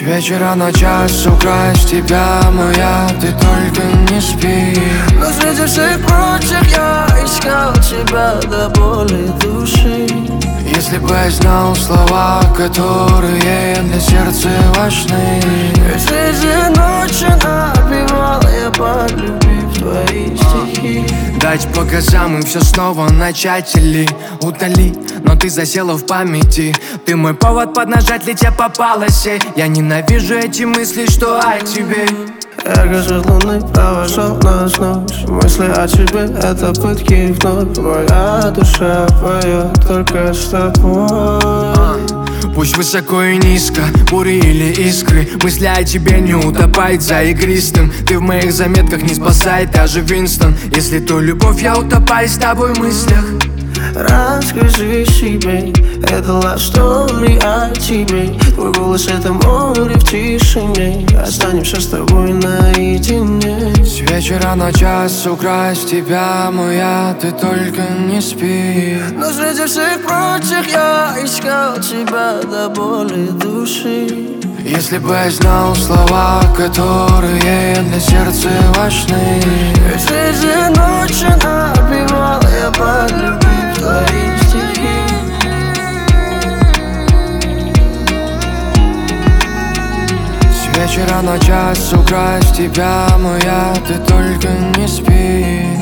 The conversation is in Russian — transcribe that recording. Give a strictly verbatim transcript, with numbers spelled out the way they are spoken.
вечера на час украсть тебя, моя, ты только не спи. Но среди всех прочих я искал тебя до боли души. Если бы я знал слова, которые для сердца важны. И среди ночи напевал я, полюбив твои стихи. Дать по газам и все снова начать или удали. Но ты засела в памяти. Ты мой повод поднажать, летя по полосе. Я ненавижу эти мысли, что о тебе. Ярко свет луны провожал нас ночь. Мысли о тебе — это пытки вновь. Моя душа поет только с тобой. Пусть высоко и низко, бури или искры, мысли о тебе не утопает за игристым. Ты в моих заметках не спасает даже Винстон. Если то любовь, я утопаю с тобой в мыслях. Расскажи себе, это love story о тебе. Твой голос — это море в тишине. Останемся с тобой наедине. С вечера на час украсть тебя, моя, ты только не спи. Но среди всех прочих я искал тебя до боли души. Если бы я знал слова, которые для сердца важны. И среди ночи напевал я, полюбив твои стихи. С вечера на час украсть тебя, моя, ты только не спи.